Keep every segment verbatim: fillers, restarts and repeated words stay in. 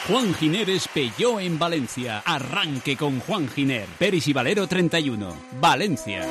Juan Giner Peugeot en Valencia. Arranque con Juan Giner. Peris y Valero treinta y uno, Valencia.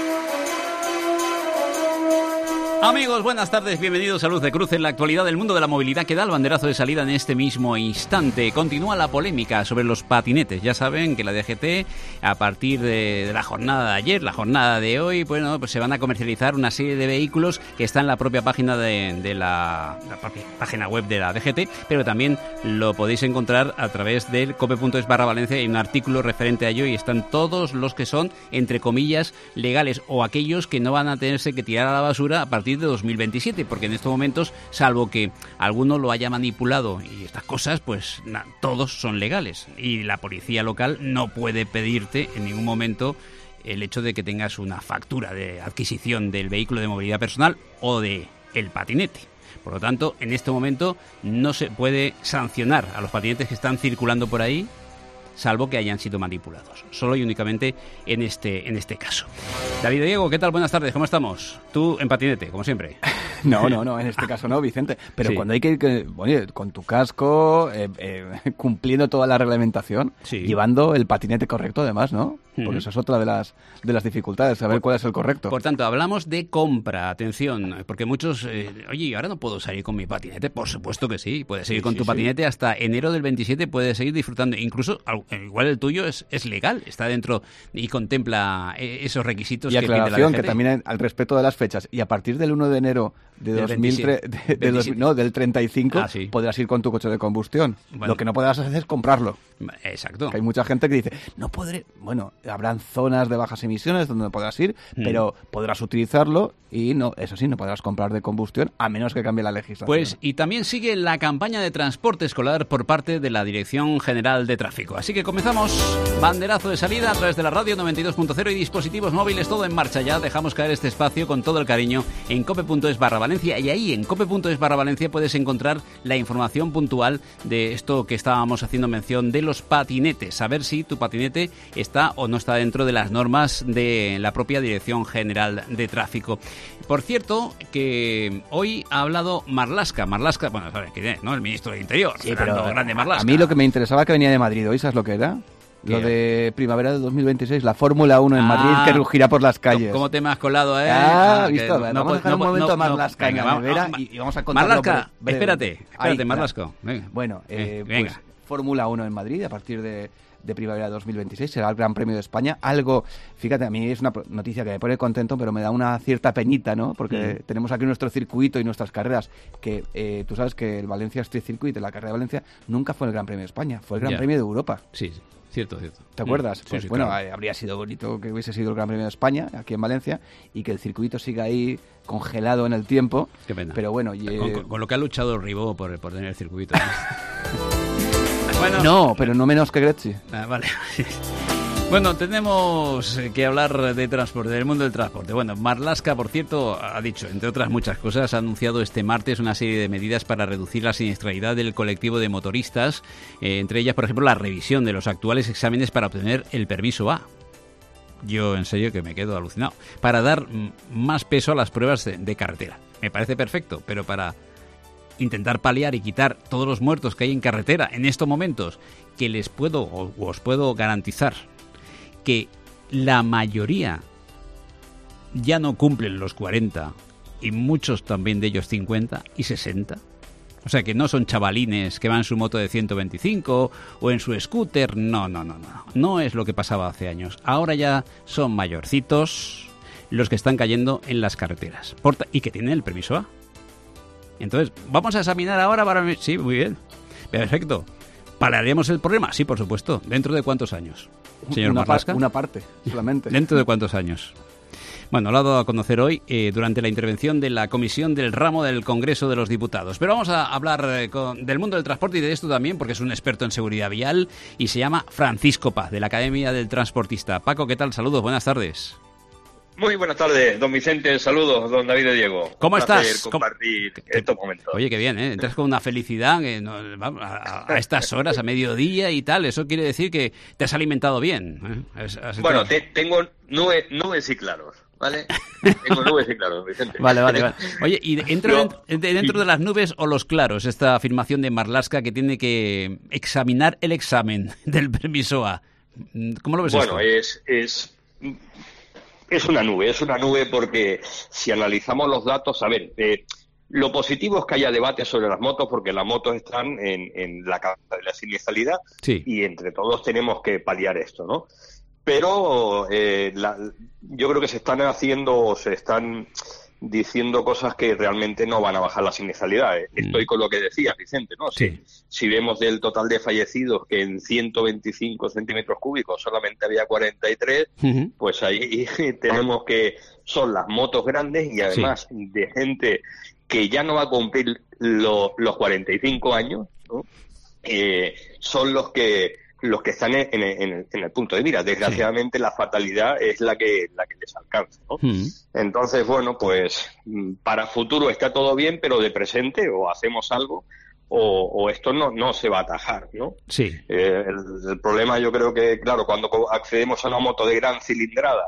Amigos, buenas tardes, bienvenidos a Luz de Cruz. En la actualidad del mundo de la movilidad que da el banderazo de salida en este mismo instante. Continúa la polémica sobre los patinetes. Ya saben que la D G T, a partir de, de la jornada de ayer, la jornada de hoy, bueno, pues se van a comercializar una serie de vehículos que está en la propia página de, de la, la propia página web de la D G T, pero también lo podéis encontrar a través del cope.es barra Valencia. Hay un artículo referente a ello y están todos los que son, entre comillas, legales o aquellos que no van a tenerse que tirar a la basura a partir de dos mil veintisiete, porque en estos momentos, salvo que alguno lo haya manipulado y estas cosas, pues na, todos son legales y la policía local no puede pedirte en ningún momento el hecho de que tengas una factura de adquisición del vehículo de movilidad personal o de el patinete. Por lo tanto, en este momento no se puede sancionar a los patinetes que están circulando por ahí, salvo que hayan sido manipulados. Solo y únicamente en este en este caso. David Diego, ¿qué tal? Buenas tardes, ¿cómo estamos? Tú en patinete, como siempre. No, no, no, en este caso no, Vicente. Pero sí, cuando hay que ir que, oye, con tu casco, eh, eh, cumpliendo toda la reglamentación, sí, llevando el patinete correcto además, ¿no? Porque uh-huh. esa es otra de las de las dificultades, saber por, cuál es el correcto. Por tanto, hablamos de compra, atención, porque muchos, eh, oye, ¿ahora no puedo salir con mi patinete? Por supuesto que sí, puedes seguir sí, con sí, tu patinete sí. hasta enero del veintisiete, puedes seguir disfrutando. Incluso, igual el tuyo es, es legal, está dentro y contempla esos requisitos y que pide la D G T. Y aclaración, que también al respecto de las fechas, y a partir del uno de enero de dos mil tres, de, de dos, no, del treinta y cinco, ah, sí. podrás ir con tu coche de combustión. Bueno. Lo que no podrás hacer es comprarlo. Exacto. Que hay mucha gente que dice, no podré... Bueno, habrán zonas de bajas emisiones donde no podrás ir, mm. pero podrás utilizarlo y, no, eso sí, no podrás comprar de combustión a menos que cambie la legislación. Pues, y también sigue la campaña de transporte escolar por parte de la Dirección General de Tráfico. Así que comenzamos. Banderazo de salida a través de la radio noventa y dos punto cero y dispositivos móviles, todo en marcha ya. Dejamos caer este espacio con todo el cariño en cope.es barra Valencia, y ahí en cope.es barra Valencia puedes encontrar la información puntual de esto que estábamos haciendo mención de los patinetes, saber si tu patinete está o no está dentro de las normas de la propia Dirección General de Tráfico. Por cierto, que hoy ha hablado Marlaska, Marlaska, bueno, ¿sabes quién es, no? El ministro del Interior, sí, pero grande Marlaska. A mí lo que me interesaba que venía de Madrid, ¿hoy sabes lo que era? Lo de primavera de dos mil veintiséis, la Fórmula uno en ah, Madrid que rugirá por las calles. ¿Cómo te me has colado, eh? Ah, visto. No, vamos no, a dejar no, un momento no, a Marlaska no, en la nevera no, y, y vamos a contarlo. Marlaska, espérate, espérate, Ahí, Marlasco. Venga. Bueno, eh, venga. pues Fórmula uno en Madrid a partir de, de primavera de dos mil veintiséis será el Gran Premio de España. Algo, fíjate, a mí es una noticia que me pone contento, pero me da una cierta penita, ¿no? Porque mm. tenemos aquí nuestro circuito y nuestras carreras, que eh, tú sabes que el Valencia Street Circuit, la carrera de Valencia, nunca fue el Gran Premio de España, fue el Gran yeah. Premio de Europa. Sí, sí. Cierto, cierto. ¿Te acuerdas? Sí, pues sí, bueno, claro. habría sido bonito que hubiese sido el Gran Premio de España, aquí en Valencia, y que el circuito siga ahí congelado en el tiempo. Qué pena. Pero bueno... Y, eh... con, con, con lo que ha luchado Ribó por, por tener el circuito. bueno, no, pero no menos que Gretzi. Ah, vale. Bueno, tenemos que hablar de transporte, del mundo del transporte. Bueno, Marlaska, por cierto, ha dicho, entre otras muchas cosas, ha anunciado este martes una serie de medidas para reducir la siniestralidad del colectivo de motoristas, eh, entre ellas, por ejemplo, la revisión de los actuales exámenes para obtener el permiso A. Yo, en serio, que me quedo alucinado. Para dar más peso a las pruebas de, de carretera. Me parece perfecto, pero para intentar paliar y quitar todos los muertos que hay en carretera en estos momentos, que les puedo, o os puedo garantizar, que la mayoría ya no cumplen los cuarenta y muchos también de ellos cincuenta y sesenta. O sea, que no son chavalines que van en su moto de ciento veinticinco o en su scooter. No, no, no, no. No es lo que pasaba hace años. Ahora ya son mayorcitos los que están cayendo en las carreteras y que tienen el permiso A. Entonces, vamos a examinar ahora para... Sí, muy bien. Perfecto. ¿Paliaremos el problema? Sí, por supuesto. ¿Dentro de cuántos años? Señor una, Marlaska. Par, una parte, solamente. ¿Dentro de cuántos años? Bueno, lo ha dado a conocer hoy eh, durante la intervención de la Comisión del Ramo del Congreso de los Diputados. Pero vamos a hablar eh, con, del mundo del transporte y de esto también, porque es un experto en seguridad vial y se llama Francisco Paz, de la Academia del Transportista. Paco, ¿qué tal? Saludos, buenas tardes. Muy buenas tardes, don Vicente, saludos, don David de Diego. ¿Cómo Un estás? placer compartir ¿Cómo? estos momentos. Oye, qué bien, ¿eh? Entras con una felicidad que no, a, a estas horas, a mediodía y tal, eso quiere decir que te has alimentado bien. ¿eh? Has, has bueno, te, tengo nubes, nubes y claros, ¿vale? Tengo nubes y claros, Vicente. Vale, vale, vale. Oye, ¿y entra Yo, dentro, dentro de las nubes o los claros esta afirmación de Marlaska que tiene que examinar el examen del permiso A? ¿Cómo lo ves Bueno, esto? es... es Es una nube, es una nube porque si analizamos los datos, a ver, eh, lo positivo es que haya debate sobre las motos porque las motos están en, en la cabeza de la siniestralidad sí. y entre todos tenemos que paliar esto, ¿no? Pero eh, la, yo creo que se están haciendo, se están diciendo cosas que realmente no van a bajar la siniestralidad. Estoy con lo que decías, Vicente, ¿no? Sí. Si, si vemos del total de fallecidos que en ciento veinticinco centímetros cúbicos solamente había cuarenta y tres, Uh-huh. pues ahí tenemos que son las motos grandes y además sí. de gente que ya no va a cumplir lo, los cuarenta y cinco años, ¿no? Eh, son los que los que están en, en, en, en el punto de mira. Desgraciadamente sí. la fatalidad es la que la que les alcanza, ¿no? Mm. Entonces, bueno, pues para futuro está todo bien, pero de presente o hacemos algo o, o esto no no se va a atajar, ¿no? Sí. Eh, el, el problema yo creo que, claro, cuando accedemos a una moto de gran cilindrada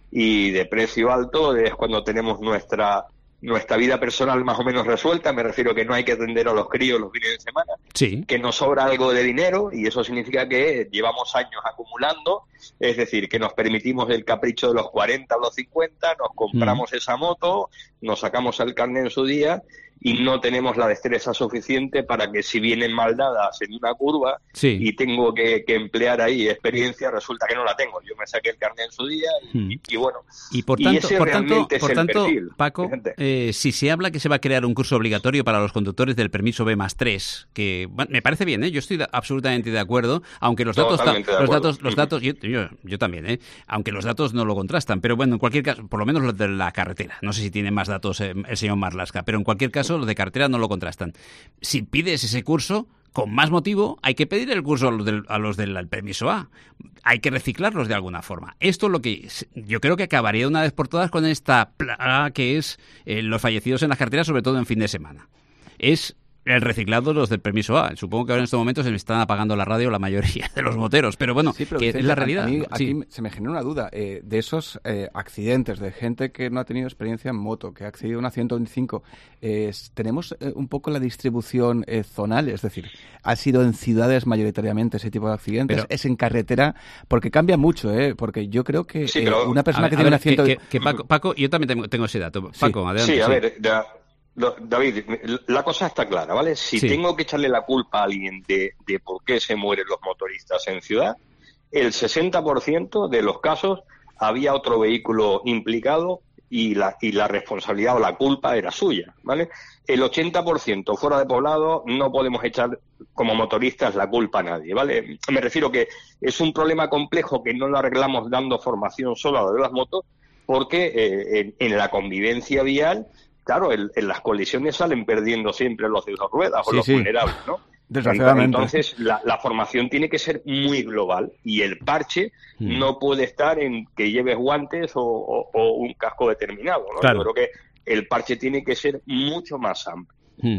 y de precio alto es cuando tenemos nuestra nuestra vida personal más o menos resuelta, me refiero que no hay que atender a los críos los fines de semana, sí. que nos sobra algo de dinero y eso significa que llevamos años acumulando, es decir, que nos permitimos el capricho de los cuarenta o los cincuenta, nos compramos mm. esa moto, nos sacamos el carnet en su día y no tenemos la destreza suficiente para que si vienen mal dadas en una curva sí. y tengo que, que emplear ahí experiencia, resulta que no la tengo. Yo me saqué el carnet en su día y, mm. y, y bueno. Y por tanto, y por tanto, es por el tanto perfil, Paco, eh, si se habla que se va a crear un curso obligatorio para los conductores del permiso B más tres, que bueno, me parece bien, ¿eh? Yo estoy absolutamente de acuerdo, aunque los datos, ta, los datos, los datos, yo, yo, yo también, ¿eh? Aunque los datos no lo contrastan, pero bueno, en cualquier caso, por lo menos los de la carretera, no sé si tiene más datos eh, el señor Marlaska, pero en cualquier caso los de carretera no lo contrastan. Si pides ese curso, con más motivo, hay que pedir el curso a los del, a los del permiso A. Hay que reciclarlos de alguna forma. Esto es lo que yo creo que acabaría una vez por todas con esta plaga que es eh, los fallecidos en las carreteras, sobre todo en fin de semana. Es el reciclado de los del permiso A. Supongo que ahora en estos momentos se me están apagando la radio la mayoría de los moteros, pero bueno, sí, pero que Vicente, es la realidad. A mí, sí. Aquí se me genera una duda. Eh, de esos eh, accidentes, de gente que no ha tenido experiencia en moto, que ha accedido a una ciento veinticinco, eh, ¿tenemos eh, un poco la distribución eh, zonal? Es decir, ¿ha sido en ciudades mayoritariamente ese tipo de accidentes? Pero, ¿es en carretera? Porque cambia mucho, ¿eh? Porque yo creo que sí, eh, pero, una persona ver, que tiene ver, una ciento veinticinco... Que, que, que Paco, Paco, yo también tengo, tengo ese dato. Paco, sí. adelante. Sí, a sí. ver... Ya... David, la cosa está clara, ¿vale? Si sí. tengo que echarle la culpa a alguien de, de por qué se mueren los motoristas en ciudad, el sesenta por ciento de los casos había otro vehículo implicado y la, y la responsabilidad o la culpa era suya, ¿vale? El ochenta por ciento fuera de poblado no podemos echar como motoristas la culpa a nadie, ¿vale? Me refiero que es un problema complejo que no lo arreglamos dando formación solo a lo de las motos porque eh, en, en la convivencia vial... Claro, en, en las colisiones salen perdiendo siempre los de dos ruedas o sí, los sí. vulnerables, ¿no? Desgraciadamente. Entonces, la, la formación tiene que ser muy global y el parche mm. no puede estar en que lleves guantes o, o, o un casco determinado, ¿no? Claro. Yo creo que el parche tiene que ser mucho más amplio.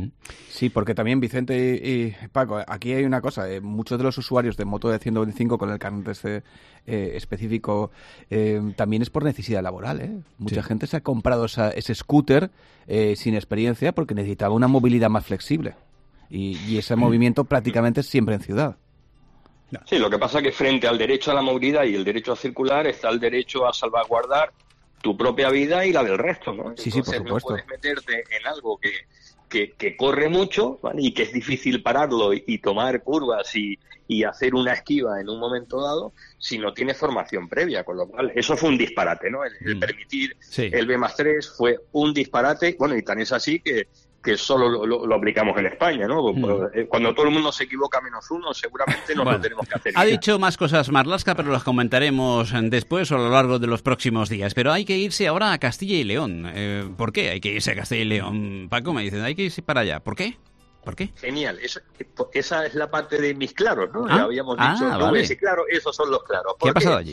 Sí, porque también Vicente y, y Paco, aquí hay una cosa, eh, muchos de los usuarios de moto de ciento veinticinco con el carnet este, eh, específico eh, también es por necesidad laboral, ¿eh? Mucha sí. gente se ha comprado esa, ese scooter eh, sin experiencia porque necesitaba una movilidad más flexible y, y ese movimiento prácticamente es siempre en ciudad. Sí, lo que pasa es que frente al derecho a la movilidad y el derecho a circular está el derecho a salvaguardar tu propia vida y la del resto, ¿no? Sí, Entonces, sí, por supuesto. No puedes meterte en algo que Que, que corre mucho, ¿vale? Y que es difícil pararlo y, y tomar curvas y, y hacer una esquiva en un momento dado si no tienes formación previa, con lo cual eso fue un disparate, ¿no? El, el permitir sí. el B más tres fue un disparate, bueno, y tan es así que, que solo lo, lo, lo aplicamos en España, ¿no? Mm. Cuando todo el mundo se equivoca menos uno, seguramente nos bueno, lo tenemos que hacer. Ha dicho más cosas Marlaska, pero las comentaremos después o a lo largo de los próximos días. Pero hay que irse ahora a Castilla y León. Eh, ¿Por qué hay que irse a Castilla y León? Paco, me dicen, hay que irse para allá. ¿Por qué? ¿Por qué? Genial. Eso, esa es la parte de mis claros, ¿no? Ah, ya habíamos ah, dicho, vale. nubes y claros, esos son los claros. ¿Qué ha pasado allí?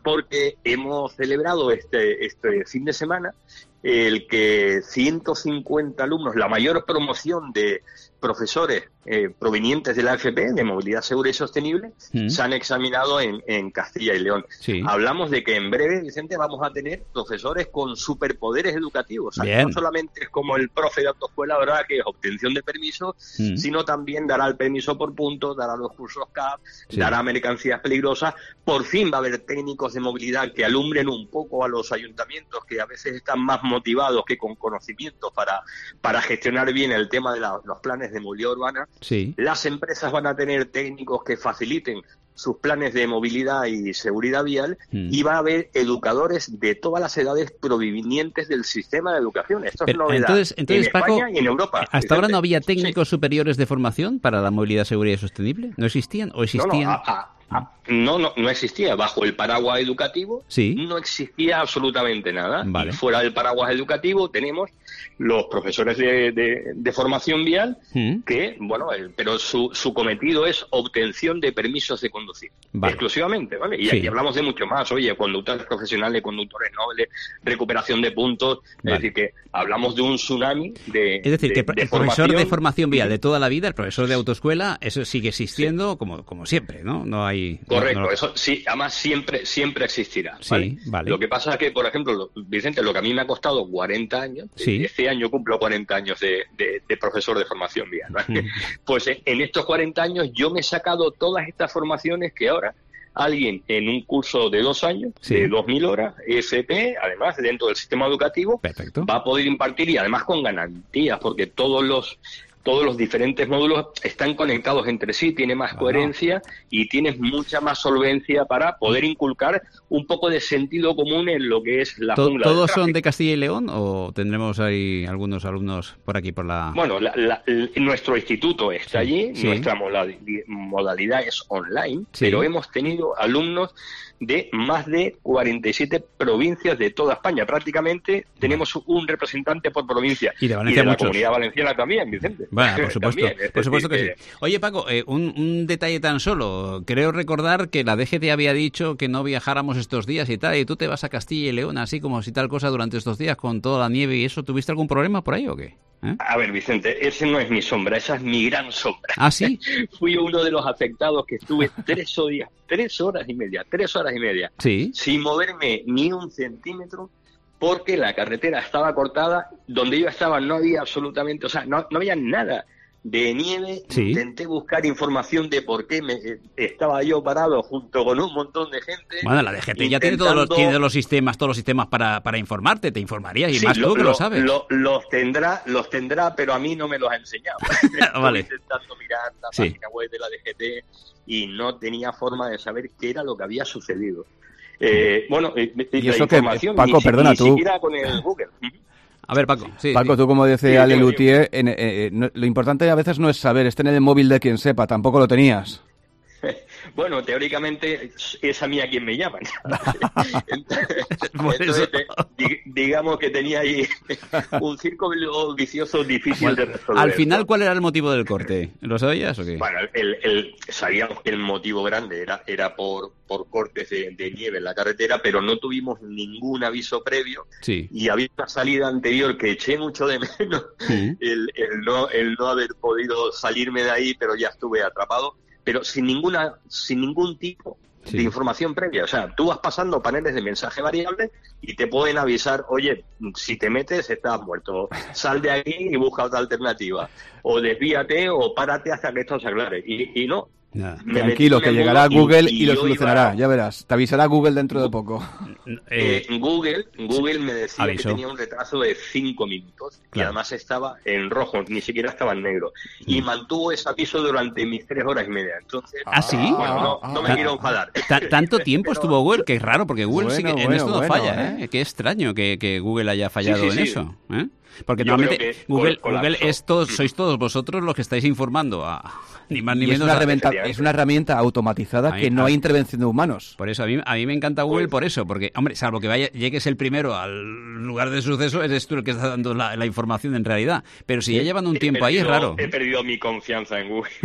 porque hemos celebrado este, este fin de semana el que ciento cincuenta alumnos, la mayor promoción de profesores eh, provenientes de la A F P, de Movilidad Segura y Sostenible, mm. se han examinado en, en Castilla y León. Sí. Hablamos de que en breve, Vicente, vamos a tener profesores con superpoderes educativos. O sea, no solamente es como el profe de autoescuela, ¿verdad?, que es obtención de permiso, mm. sino también dará el permiso por puntos, dará los cursos C A P, sí. dará mercancías peligrosas. Por fin va a haber técnicos de movilidad que alumbren un poco a los ayuntamientos, que a veces están más motivados que con conocimientos para, para gestionar bien el tema de la, los planes de movilidad urbana. Sí. Las empresas van a tener técnicos que faciliten sus planes de movilidad y seguridad vial, mm. y va a haber educadores de todas las edades provenientes del sistema de educación. Esto Pero, es novedad entonces, entonces, en Paco, España y en Europa. ¿Hasta Vicente? ahora no había técnicos sí. superiores de formación para la movilidad, seguridad y sostenible? ¿No existían o existían? No, no, a, a, a, no, no, no existía. Bajo el paraguas educativo ¿Sí? no existía absolutamente nada. Vale. Y fuera del paraguas educativo tenemos los profesores de, de, de formación vial, ¿Mm? que, bueno, el, pero su, su cometido es obtención de permisos de conducir, vale. exclusivamente, ¿vale? Y sí. aquí hablamos de mucho más, oye, conductores profesionales, conductores nobles, recuperación de puntos, vale. es decir, que hablamos de un tsunami de Es decir, de, que de el profesor de formación vial de toda la vida, el profesor de autoescuela, eso sigue existiendo sí. como, como siempre, ¿no? No hay... Correcto, no, no... eso sí, además siempre, siempre existirá, ¿vale? Sí, vale. Lo que pasa es que, por ejemplo, Vicente, lo que a mí me ha costado cuarenta años, sí. este año cumplo cuarenta años de, de, de profesor de formación vial, ¿vale? Mm. Pues en estos cuarenta años yo me he sacado todas estas formaciones que ahora alguien en un curso de dos años, sí. de dos mil horas, E F P, además dentro del sistema educativo, Perfecto. va a poder impartir, y además con garantías, porque todos los todos los diferentes módulos están conectados entre sí, tiene más wow. coherencia y tienes mucha más solvencia para poder inculcar un poco de sentido común en lo que es la jungla. ¿Todos son de Castilla y León o tendremos ahí algunos alumnos por aquí, por la...? Bueno, la, la, la, nuestro instituto está sí, allí, sí. nuestra modalidad es online, sí. pero hemos tenido alumnos de más de cuarenta y siete provincias de toda España. Prácticamente tenemos un representante por provincia. Y de Valencia y de muchos. La Comunidad Valenciana también, Vicente. Bueno, por supuesto, también, por supuesto que decir, sí. Oye, Paco, eh, un, un detalle tan solo. Creo recordar que la D G T había dicho que no viajáramos estos días y tal, y tú te vas a Castilla y León así como si tal cosa durante estos días con toda la nieve y eso. ¿Tuviste algún problema por ahí o qué? ¿Eh? A ver, Vicente, ese no es mi sombra, esa es mi gran sombra. ¿Ah, sí? Fui uno de los afectados que estuve tres días, tres horas y media, tres horas y media, ¿Sí? sin moverme ni un centímetro, porque la carretera estaba cortada, donde yo estaba no había absolutamente, o sea, no, no había nada de nieve. Sí. Intenté buscar información de por qué me, eh, estaba yo parado junto con un montón de gente. Bueno, la D G T intentando... ya tiene todos los, tiene los sistemas, todos los sistemas para, para informarte, te informarías y sí, más lo, tú que lo, lo sabes. Lo, los tendrá, los tendrá, pero a mí no me los ha enseñado. Vale. Estoy intentando mirar la sí. página web de la D G T y no tenía forma de saber qué era lo que había sucedido. Eh, bueno, eh, y la eso información que, Paco, ni, perdona, ni tú... siquiera con el Google. A ver, Paco. Sí, Paco, sí. tú como dice sí, Ale Luthier, en, eh, eh, no, lo importante a veces no es saber, es tener el móvil de quien sepa, tampoco lo tenías. Bueno, teóricamente es a mí a quien me llaman. Entonces, eh, digamos que tenía ahí un círculo vicioso difícil bueno, de resolver. Al final, ¿cuál era el motivo del corte? ¿Lo sabías o qué? Bueno, el, el, sabíamos que el motivo grande era, era por, por cortes de, de nieve en la carretera, pero no tuvimos ningún aviso previo. Sí. Y había una salida anterior que eché mucho de menos, sí. el, el, no, el no haber podido salirme de ahí, pero ya estuve atrapado. Pero sin ninguna, sin ningún tipo sí. de información previa. O sea, tú vas pasando paneles de mensaje variable y te pueden avisar, oye, si te metes estás muerto, sal de aquí y busca otra alternativa. O desvíate o párate hasta que esto se aclare. Y, y no. Nada. Tranquilo, que llegará Google y, y, y lo solucionará, iba... ya verás. Te avisará Google dentro de poco. Eh, Google Google me decía aviso. que tenía un retraso de cinco minutos claro. y además estaba en rojo, ni siquiera estaba en negro. Mm. Y mantuvo ese aviso durante mis tres horas y media. Entonces, ¿Ah, sí? Bueno, no, no me quiero enfadar. ¿Tanto tiempo Pero... estuvo Google? Que es raro, porque Google bueno, sí que bueno, en esto no bueno, falla, ¿eh? ¿eh? Qué extraño que, que Google haya fallado sí, sí, en sí. eso, ¿eh? Porque Yo normalmente Google, Google es todos, sois todos vosotros los que estáis informando a ni más ni y menos. Es una, reventa- es una herramienta automatizada mí, que no hay intervención de humanos. Por eso, a mí, a mí me encanta Google por eso, porque, hombre, salvo que vaya, llegues el primero al lugar de suceso, eres tú el que está dando la, la información en realidad. Pero si ya llevan un he tiempo perdido, ahí, es raro. He perdido mi confianza en Google.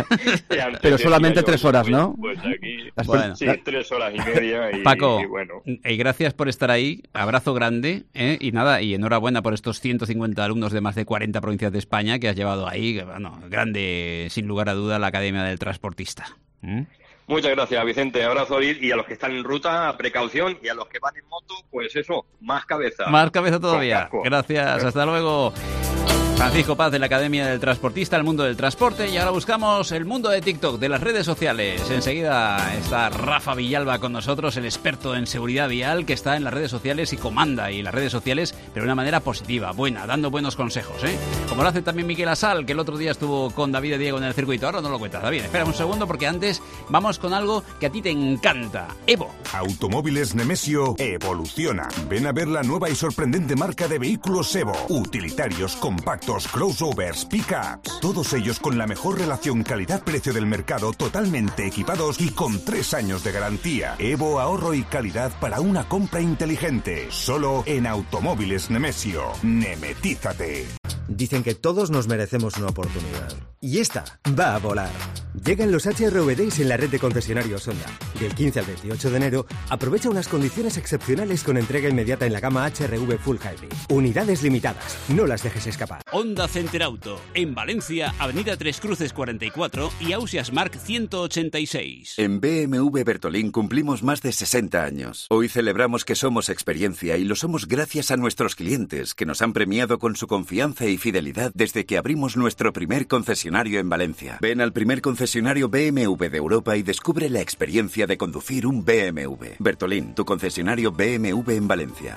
Pero solamente tres horas, ¿no? Pues aquí, bueno, sí, tres horas y media. Y, Paco, y bueno. y gracias por estar ahí. Abrazo grande, ¿eh? Y nada, y enhorabuena por estos ciento cincuenta alumnos de más de cuarenta provincias de España que has llevado ahí. Bueno, grande, sin lugar a duda, la Academia del Transportista. ¿Mm? Muchas gracias, Vicente. Abrazo, y a los que están en ruta, precaución, y a los que van en moto, pues eso, más cabeza. Más cabeza todavía. Gracias, hasta luego. Francisco Paz de la Academia del Transportista, el mundo del transporte, y ahora buscamos el mundo de TikTok, de las redes sociales. Enseguida está Rafa Villalba con nosotros, el experto en seguridad vial que está en las redes sociales y comanda y las redes sociales, pero de una manera positiva, buena, dando buenos consejos, ¿eh? Como lo hace también Miquel Asal, que el otro día estuvo con David y Diego en el circuito. Ahora no lo cuentas, David. Espera un segundo porque antes vamos con algo que a ti te encanta. Evo. Automóviles Nemesio evoluciona. Ven a ver la nueva y sorprendente marca de vehículos Evo. Utilitarios, compactos, crossovers, pickups, todos ellos con la mejor relación calidad-precio del mercado, totalmente equipados y con tres años de garantía. Evo, ahorro y calidad para una compra inteligente. Solo en Automóviles Nemesio. Nemetízate. Dicen que todos nos merecemos una oportunidad. Y esta va a volar. Llegan los H R V Days en la red de concesionarios Honda. Del quince al veintiocho de enero, aprovecha unas condiciones excepcionales con entrega inmediata en la gama H R V Full Hybrid. Unidades limitadas. No las dejes escapar. Honda Center Auto. En Valencia, Avenida Tres Cruces cuarenta y cuatro y Ausias Marc ciento ochenta y seis. En B M W Bertolín cumplimos más de sesenta años. Hoy celebramos que somos experiencia y lo somos gracias a nuestros clientes, que nos han premiado con su confianza y fidelidad desde que abrimos nuestro primer concesionario en Valencia. Ven al primer concesionario B M W de Europa y descubre la experiencia de conducir un B M W. Bertolín, tu concesionario B M W en Valencia.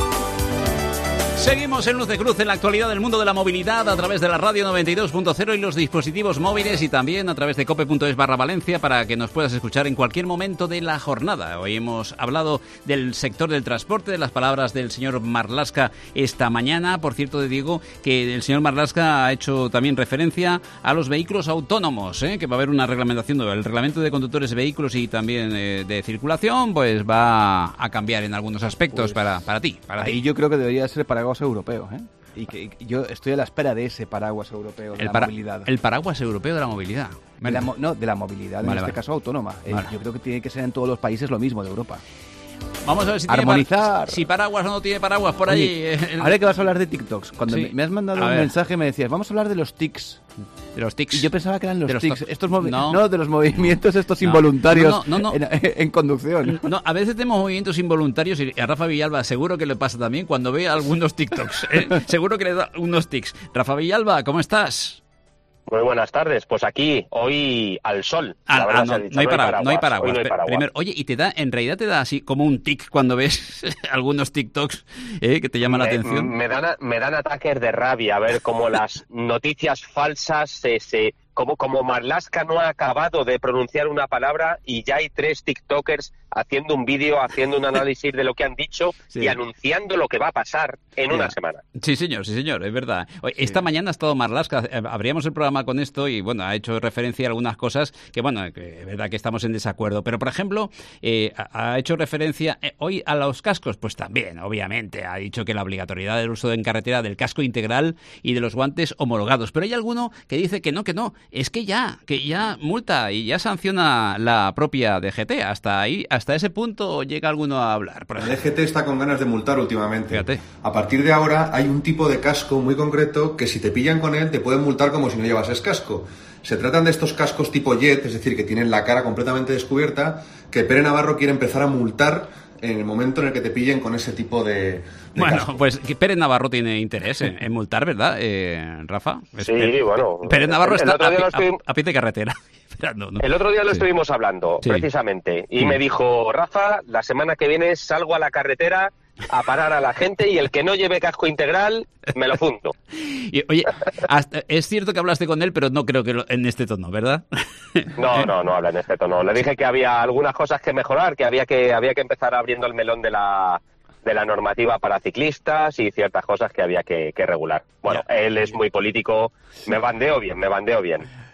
Seguimos en Luz de Cruz en la actualidad del mundo de la movilidad a través de la radio noventa y dos punto cero y los dispositivos móviles y también a través de cope punto es barra Valencia para que nos puedas escuchar en cualquier momento de la jornada. Hoy hemos hablado del sector del transporte, de las palabras del señor Marlaska esta mañana. Por cierto, te digo que el señor Marlaska ha hecho también referencia a los vehículos autónomos, ¿eh? Que va a haber una reglamentación, el reglamento de conductores de vehículos y también eh, de circulación, pues va a cambiar en algunos aspectos pues, para, para ti. Para ahí ti. Yo creo que debería ser paraguas europeo, ¿eh? Y que y yo estoy a la espera de ese paraguas europeo de el la para, movilidad. El paraguas europeo de la movilidad. De la, no, de la movilidad, vale, en este vale. caso autónoma. Vale. Eh, yo creo que tiene que ser en todos los países lo mismo de Europa. Vamos a ver si armonizar. Tiene si paraguas o no tiene paraguas por allí. Oye, ahora que vas a hablar de TikToks, cuando sí. me, me has mandado a un ver. mensaje me decías, vamos a hablar de los tics. De los tics. Y yo pensaba que eran los, los tics. Estos movi- no. no, de los movimientos estos no. involuntarios no, no, no, no. En, en conducción. No, a veces tenemos movimientos involuntarios y a Rafa Villalba seguro que le pasa también cuando ve algunos TikToks. ¿eh? Seguro que le da unos tics. Rafa Villalba, ¿cómo estás? Muy buenas tardes. Pues aquí, hoy al sol. Ah, ah, no, no, hay paraguas, no hay paraguas. No hay paraguas. Primero, oye, y te da, en realidad te da así como un tic cuando ves algunos TikToks eh, que te llaman me, la atención. Me dan, me dan ataques de rabia a ver cómo las noticias falsas se... se Como, como Marlaska no ha acabado de pronunciar una palabra y ya hay tres TikTokers haciendo un vídeo, haciendo un análisis de lo que han dicho sí. y anunciando lo que va a pasar en yeah. una semana. Sí, señor, sí, señor, es verdad. Oye, sí. Esta mañana ha estado Marlaska, abríamos el programa con esto y, bueno, ha hecho referencia a algunas cosas que, bueno, que es verdad que estamos en desacuerdo. Pero, por ejemplo, eh, ha hecho referencia eh, hoy a los cascos, pues también, obviamente, ha dicho que la obligatoriedad del uso en carretera del casco integral y de los guantes homologados. Pero hay alguno que dice que no, que no. Es que ya, que ya multa y ya sanciona la propia D G T. Hasta ahí, hasta ese punto llega alguno a hablar. La D G T está con ganas de multar últimamente. Fíjate. A partir de ahora hay un tipo de casco muy concreto que si te pillan con él te pueden multar como si no llevases casco. Se tratan de estos cascos tipo jet, es decir, que tienen la cara completamente descubierta, que Pere Navarro quiere empezar a multar en el momento en el que te pillen con ese tipo de, de bueno, casco. Pues que Pérez Navarro tiene interés en, en multar, ¿verdad, eh, Rafa? Sí, Pérez, bueno. Pérez Navarro el, el está a, estuvi... a, a pie de carretera. No, no. El otro día lo sí. estuvimos hablando, sí. precisamente, y sí. me dijo, Rafa, la semana que viene salgo a la carretera a parar a la gente y el que no lleve casco integral, me lo fundo. Y, oye, hasta, es cierto que hablaste con él, pero no creo que lo, en este tono, ¿verdad? No, no, no habla en este tono. Le dije que había algunas cosas que mejorar, que había que, había que empezar abriendo el melón de la... de la normativa para ciclistas y ciertas cosas que había que, que regular. Bueno, ya. Él es muy político, me bandeo bien, me bandeo bien.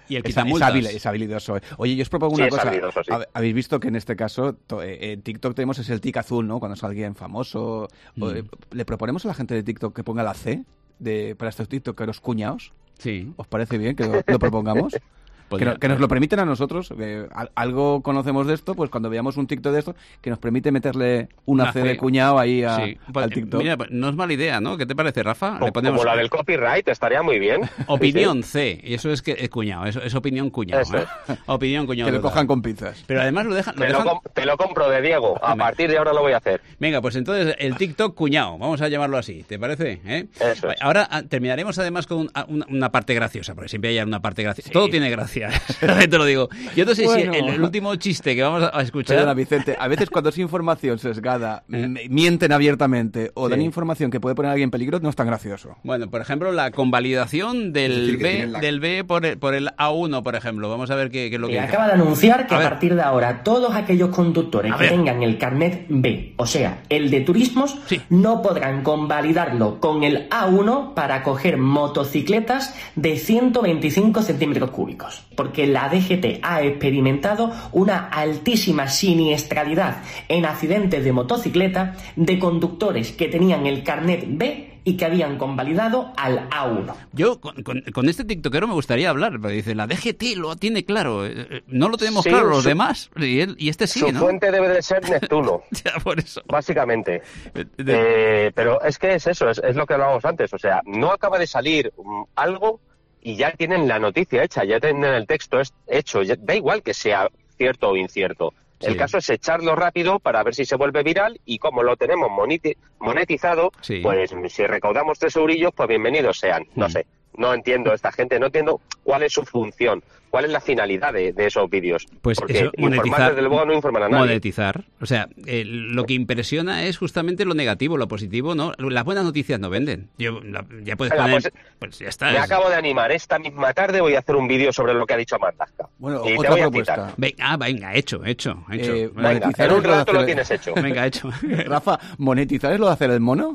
Y el es, quitamultas. es, habil, es habilidoso. Oye, yo os propongo Sí, una es cosa. habilidoso, sí. Habéis visto que en este caso to, eh, en TikTok tenemos es el tic azul, ¿no? Cuando es alguien famoso. Mm. O, eh, ¿Le proponemos a la gente de TikTok que ponga la C de, para estos tiktokeros cuñados? Sí. ¿Os parece bien que lo, lo propongamos? Que, no, que nos lo permiten a nosotros, que algo conocemos de esto, pues cuando veamos un TikTok de esto, que nos permite meterle una, una C de cuñado ahí a, sí. pues, al TikTok. Mira, no es mala idea, ¿no? ¿Qué te parece, Rafa? Como, Le ponemos... como la del copyright, estaría muy bien. Opinión C, y eso es que es cuñado, eso es opinión cuñado. Eso ¿eh? Opinión cuñado. Que lo cojan con pinzas. Pero además lo dejan... Lo te, dejan... Lo te lo compro de Diego, a partir de ahora lo voy a hacer. Venga, pues entonces el TikTok cuñado, vamos a llamarlo así, ¿te parece? ¿Eh? Eso es. Ahora terminaremos además con una, una parte graciosa, porque siempre hay una parte graciosa. Sí. Todo tiene gracia, te lo digo. Yo no sé bueno. si el, el último chiste que vamos a escuchar... Perdona, Vicente, a veces cuando es información sesgada, ¿Eh? mienten abiertamente o sí. dan información que puede poner a alguien en peligro, no es tan gracioso. Bueno, por ejemplo, la convalidación del B, la... del B por el, por el A uno, por ejemplo. Vamos a ver qué, qué es lo y que... acaba de anunciar que a, a partir de ahora todos aquellos conductores a que ver. tengan el carnet B, o sea, el de turismos, sí. no podrán convalidarlo con el A uno para coger motocicletas de ciento veinticinco centímetros cúbicos. Porque la D G T ha experimentado una altísima siniestralidad en accidentes de motocicleta de conductores que tenían el carnet B y que habían convalidado al A uno. Yo con, con, con este tiktokero me gustaría hablar, pero dice, la D G T lo tiene claro, no lo tenemos sí, claro los su, demás, y, él, y este sí, su ¿no? Su fuente debe de ser Neptuno, ya, por eso. Básicamente. De... Eh, pero es que es eso, es, es lo que hablábamos antes, o sea, no acaba de salir um, algo y ya tienen la noticia hecha, ya tienen el texto hecho, ya, da igual que sea cierto o incierto. Sí. El caso es echarlo rápido para ver si se vuelve viral y como lo tenemos monetizado, sí. pues si recaudamos tres eurillos, pues bienvenidos sean. No mm. sé, no entiendo esta gente, no entiendo cuál es su función, cuál es la finalidad de, de esos vídeos. Pues porque eso, informar monetizar, desde luego no informan a nadie. Monetizar, o sea, eh, lo que impresiona es justamente lo negativo, lo positivo, ¿no? Las buenas noticias no venden. Yo, la, ya puedes Venga, poner, pues, pues ya está. Me es... acabo de animar, esta misma tarde voy a hacer un vídeo sobre lo que ha dicho Marlaska. Bueno, y otra te voy propuesta. A citar. Venga, ah, venga, hecho, hecho, hecho. Eh, venga, en un rato lo tienes hecho. Venga, hecho. Rafa, ¿monetizar es lo de hacer el mono?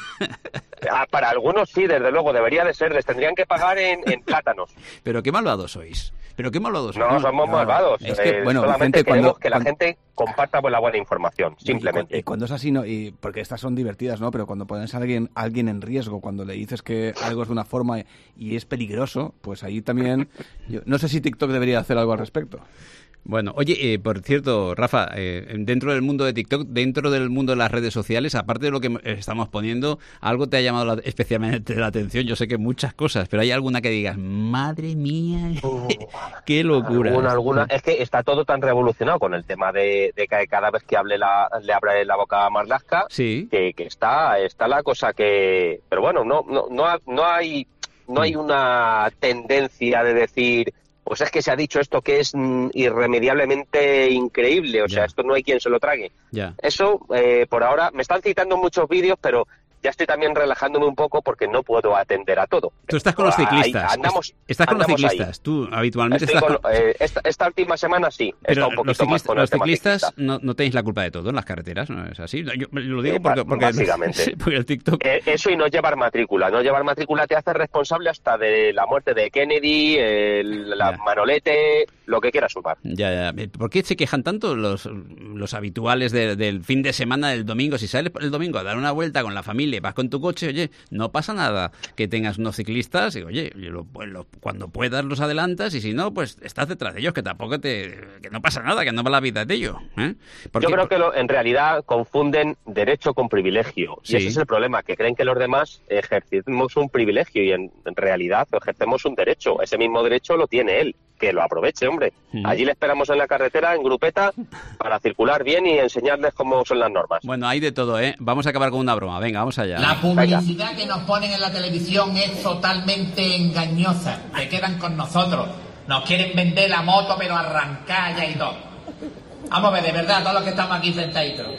Ah, para algunos sí, desde luego, debería de ser. Les tendrían que pagar en, en plátanos. Pero qué malvados sois. Pero qué malvados sois. No, no somos no, malvados. Es que, eh, bueno, solamente Vicente, queremos cuando, que la cuando... gente comparta pues, la buena información, simplemente. Y, y cuando es así, no, y porque estas son divertidas, ¿no? Pero cuando pones a alguien, a alguien en riesgo, cuando le dices que algo es de una forma y es peligroso, pues ahí también... Yo, no sé si TikTok debería hacer algo al respecto. Bueno, oye, eh, por cierto, Rafa, eh, dentro del mundo de TikTok, dentro del mundo de las redes sociales, aparte de lo que estamos poniendo, ¿algo te ha llamado la, especialmente la atención? Yo sé que muchas cosas, pero ¿hay alguna que digas, madre mía, uh, qué locura? Alguna, alguna, es que está todo tan revolucionado con el tema de, de que cada vez que hable la, le abre la boca a Marlaska, sí. que, que está, está la cosa que... Pero bueno, no, no, no, no hay, no hay una tendencia de decir... Pues es que se ha dicho esto que es mm, irremediablemente increíble, o yeah. sea, esto no hay quien se lo trague. Yeah. Eso, eh, por ahora, me están citando muchos vídeos, pero ya estoy también relajándome un poco porque no puedo atender a todo. Tú estás con los ciclistas. Ahí, andamos, estás con los ciclistas. Ahí. Tú habitualmente Estoy estás con, con... eh, esta, esta última semana sí. Pero un poquito los ciclistas, más con los el ciclistas ciclista. no, no tenéis la culpa de todo en las carreteras, ¿no es así? Yo lo digo eh, porque, porque, básicamente. porque el TikTok... Eh, eso y no llevar matrícula. No llevar matrícula te hace responsable hasta de la muerte de Kennedy, el, la yeah. Manolete, lo que quieras sumar. Ya, ya. ¿Por qué se quejan tanto los, los habituales de, del fin de semana, del domingo? Si sales el domingo a dar una vuelta con la familia, vas con tu coche, oye, no pasa nada que tengas unos ciclistas y, oye, lo, lo, cuando puedas los adelantas y si no, pues estás detrás de ellos, que tampoco te... que no pasa nada, que no va la vida de ellos. ¿eh? Yo creo que lo, en realidad confunden derecho con privilegio. Sí. Y ese es el problema, que creen que los demás ejercemos un privilegio y en, en realidad ejercemos un derecho. Ese mismo derecho lo tiene él. Que lo aproveche, hombre. Sí. Allí le esperamos en la carretera, en grupeta, para circular bien y enseñarles cómo son las normas. Bueno, hay de todo, ¿eh? Vamos a acabar con una broma. Venga, vamos allá. La publicidad que nos ponen en la televisión es totalmente engañosa. Se quedan con nosotros. Nos quieren vender la moto, pero arrancada y todo. Vamos a ver, de verdad, todos los que estamos aquí sentaditos.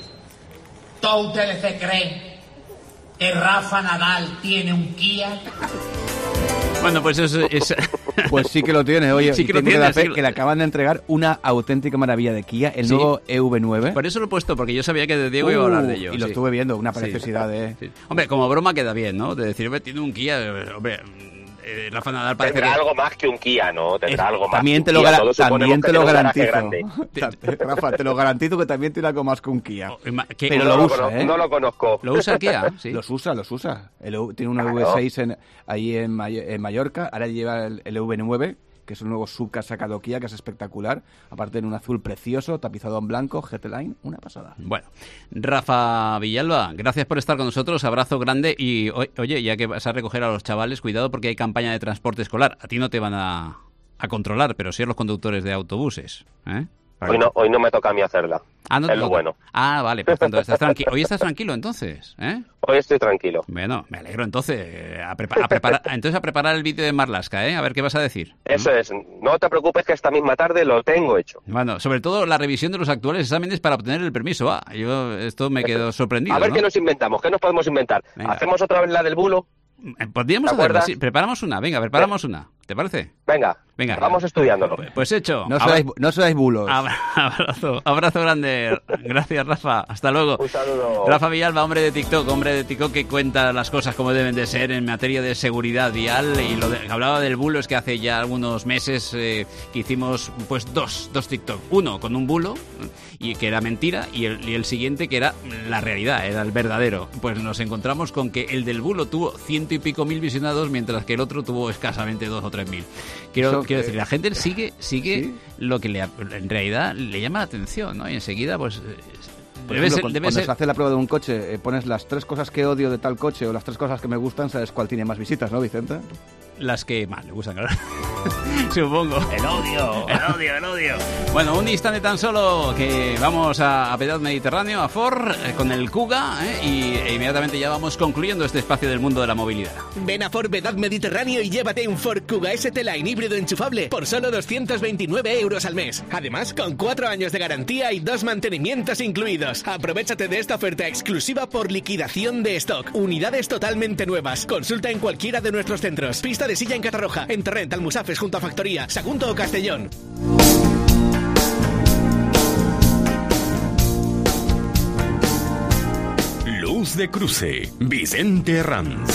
¿Todos ustedes se creen que Rafa Nadal tiene un Kia? Bueno, pues eso es... Pues sí que lo tiene, oye, sí que, lo tiene tiene, la fe sí. que le acaban de entregar una auténtica maravilla de Kia, el sí. nuevo E V nueve. Por eso lo he puesto, porque yo sabía que de Diego uh, iba a hablar de ello. Y lo sí. estuve viendo, una preciosidad, sí. ¿eh? Sí. Hombre, como broma queda bien, ¿no? De decir, hombre, tiene un Kia, hombre... eh, Rafa Nadal parece Tendrá que... algo más que un Kia, ¿no? Tendrá Es, algo más también que te un lo, Kia. gar- Todos también suponemos te que lo tiene un garaje garantizo. grande. Rafa, te lo garantizo que también tiene algo más que un Kia. ¿Qué? Pero no lo lo usa, conozco, ¿eh? no lo conozco. ¿Lo usa el Kia? Sí. Los usa, los usa. El, E V- tiene un Claro. E V seis en, ahí en, May- en Mallorca, ahora lleva el, el E V nueve, que es un nuevo sub que ha sacado Kia, que es espectacular. Aparte en un azul precioso, tapizado en blanco, G T Line, una pasada. Bueno, Rafa Villalba, gracias por estar con nosotros, abrazo grande y o- oye, ya que vas a recoger a los chavales, cuidado porque hay campaña de transporte escolar. A ti no te van a, a controlar, pero sí a los conductores de autobuses, ¿eh? Hoy no, hoy no me toca a mí hacerla. Ah, no te es lo toca. bueno. Ah, vale, por tanto, estás tranquilo. Hoy estás tranquilo entonces, ¿eh? Hoy estoy tranquilo. Bueno, me alegro entonces. eh, A, prepa- a preparar, entonces a preparar el vídeo de Marlaska, ¿eh? A ver qué vas a decir. Eso es. No te preocupes que esta misma tarde lo tengo hecho. Bueno, sobre todo la revisión de los actuales exámenes para obtener el permiso A. Yo esto me quedo sorprendido, A ver ¿no? qué nos inventamos, qué nos podemos inventar. Venga. ¿Hacemos otra vez la del bulo? Eh, Podríamos ¿Te hacerlo, acuerdas? sí. Preparamos una, venga, preparamos una. ¿Te parece? Venga, Venga. vamos estudiándolo. Pues hecho. No Abra- seáis, no seáis bulos. abra- Abrazo, abrazo grande. Gracias, Rafa. Hasta luego. Un saludo. Rafa Villalba, hombre de TikTok, hombre de TikTok que cuenta las cosas como deben de ser en materia de seguridad vial. Y lo de- hablaba del bulo, es que hace ya algunos meses eh, que hicimos pues dos, dos TikTok. Uno con un bulo, y que era mentira, y el, y el siguiente que era la realidad, era el verdadero. Pues nos encontramos con que el del bulo tuvo ciento y pico mil visionados, mientras que el otro tuvo escasamente dos o tres mil. Quiero, Eso, quiero eh, decir, la gente sigue, sigue ¿sí? lo que le, ha- en realidad le llama la atención, ¿no? Y enseguida, pues... eh, Por debe ejemplo, ser, cuando, debe cuando ser- se hace la prueba de un coche, eh, pones las tres cosas que odio de tal coche o las tres cosas que me gustan, sabes cuál tiene más visitas, ¿no, Vicente? las que más le gustan, claro. Supongo. El odio. El odio, el odio. Bueno, un instante tan solo que vamos a, a Piedad Mediterráneo, a Ford, eh, con el Kuga, eh, y e inmediatamente ya vamos concluyendo este espacio del mundo de la movilidad. Ven a Ford Piedad Mediterráneo y llévate un Ford Kuga S T Line híbrido enchufable por solo doscientos veintinueve euros al mes. Además, con cuatro años de garantía y dos mantenimientos incluidos. Aprovechate de esta oferta exclusiva por liquidación de stock. Unidades totalmente nuevas. Consulta en cualquiera de nuestros centros. Pista de silla en Catarroja, en Torrent, Almusafes junto a Factoría, Sagunto o Castellón. Luz de cruce, Vicente Herranz.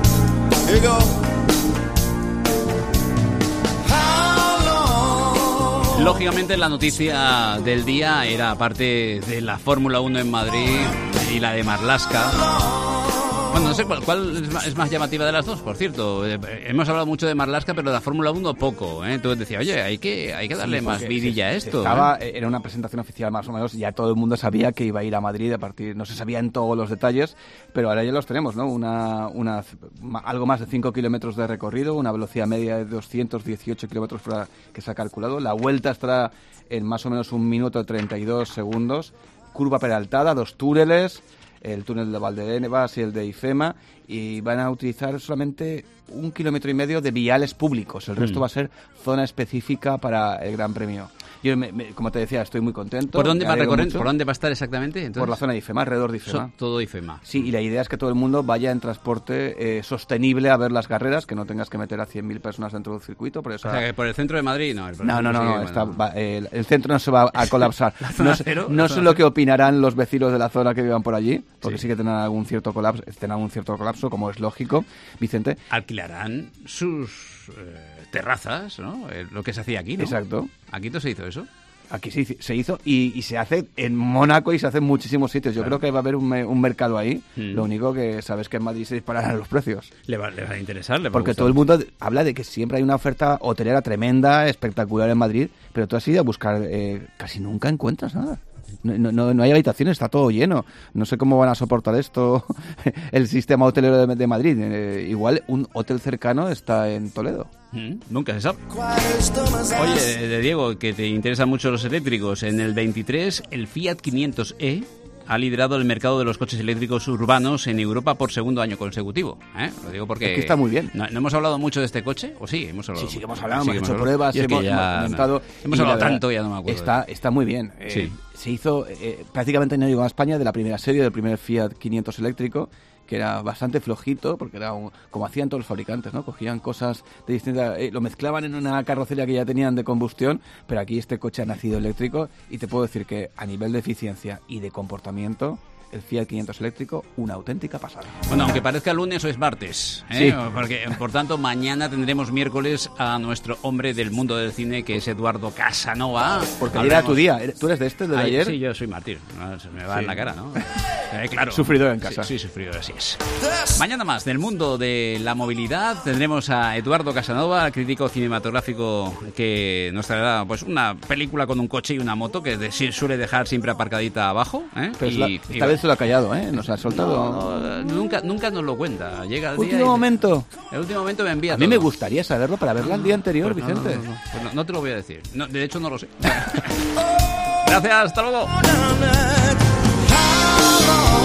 Lógicamente la noticia del día era, aparte de la Fórmula uno en Madrid y la de Marlaska, bueno, no sé cuál, cuál es, más, es más llamativa de las dos, por cierto. Eh, hemos hablado mucho de Marlaska, pero de la Fórmula uno poco, ¿eh? Entonces decía, oye, hay que, hay que darle Sí, más porque vidilla a se- esto. Estaba, ¿eh? Era una presentación oficial más o menos, ya todo el mundo sabía que iba a ir a Madrid a partir, no se sabían todos los detalles, pero ahora ya los tenemos, ¿no? Una, una, ma- algo más de cinco kilómetros de recorrido, una velocidad media de doscientos dieciocho kilómetros por hora que se ha calculado, la vuelta estará en más o menos un minuto treinta y dos segundos, curva peraltada, dos túneles, el túnel de Valdebebas y el de Ifema, y van a utilizar solamente un kilómetro y medio de viales públicos. El resto Mm. va a ser zona específica para el Gran Premio. Yo, me- me- como te decía, estoy muy contento. ¿Por dónde me va a alegro recorrer? mucho. ¿Por dónde va a estar exactamente? Entonces, Por la zona de Ifema, alrededor de Ifema. So- todo IFEMA. Sí, y la idea es que todo el mundo vaya en transporte eh, sostenible a ver las carreras, que no tengas que meter a cien mil personas dentro del circuito. Por eso O sea, que por el centro de Madrid, no. el- no, no, no, sí, no, bueno. está- va- el, el centro no se va a colapsar. zona No sé, cero, no la sé zona lo cero. que opinarán los vecinos de la zona que vivan por allí, porque Sí. sí, que tendrán algún cierto colapso, tendrán un cierto colapso, como es lógico, Vicente. Alquilarán sus eh, terrazas, ¿no? Eh, lo que se hacía aquí, ¿no? Exacto. ¿Aquí no se hizo eso? Aquí se, hizo- se hizo y, y se hace en Mónaco y se hace en muchísimos sitios. Yo Claro. creo que va a haber un, me- un mercado ahí. Mm. Lo único que sabes que en Madrid se dispararán los precios. Le va, le va a interesar, le va a Porque gustar. todo el mundo habla de que siempre hay una oferta hotelera tremenda, espectacular en Madrid, pero tú has ido a buscar, eh, casi nunca encuentras nada. No, no, no hay habitaciones, está todo lleno. No sé cómo van a soportar esto el sistema hotelero de, de Madrid. Eh, igual un hotel cercano está en Toledo. Mm, nunca se sabe. Oye, de Diego, que te interesan mucho los eléctricos, en el veintitrés el Fiat quinientos E ha liderado el mercado de los coches eléctricos urbanos en Europa por segundo año consecutivo. ¿eh? Lo digo porque... Es que está muy bien. ¿No, no hemos hablado mucho de este coche? ¿O sí? Hemos hablado. Sí, sí que hemos hablado, Sí hemos que hecho hablado. pruebas, Y es que hemos, ya, hemos comentado. Hemos y hablado la verdad, tanto, ya no me acuerdo. Está, está muy bien. Eh, Sí. Se hizo, eh, prácticamente no llegó a España de la primera serie, del primer Fiat quinientos eléctrico, que era bastante flojito, porque era un- como hacían todos los fabricantes, ¿no? Cogían cosas de distintas... eh, lo mezclaban en una carrocería que ya tenían de combustión, pero aquí este coche ha nacido eléctrico y te puedo decir que a nivel de eficiencia y de comportamiento el Fiat quinientos eléctrico, una auténtica pasada. Bueno, aunque parezca lunes, o es martes, ¿eh? Sí. Porque, por tanto, mañana tendremos miércoles a nuestro hombre del mundo del cine, que es Eduardo Casanova. Porque ayer era tu día. ¿Tú eres de este, de Ay, ayer? Sí, yo soy mártir. Se me va sí. en la cara, ¿no? Eh, claro. Sufridor en casa. Sí, sí, sufridor, así es. Mañana más, del mundo de la movilidad, tendremos a Eduardo Casanova, crítico cinematográfico, que nos traerá pues una película con un coche y una moto que de, suele dejar siempre aparcadita abajo. ¿eh? Pero y, la, y, esta vez se lo ha callado, ¿eh? Nos ha soltado. No, no, nunca, nunca nos lo cuenta. Llega el último día momento. Y, el último momento me envía A mí todo. me gustaría saberlo para verla el día anterior, pues Vicente. No, no, no, pues no, no te lo voy a decir. No, de hecho, no lo sé. Gracias, hasta luego.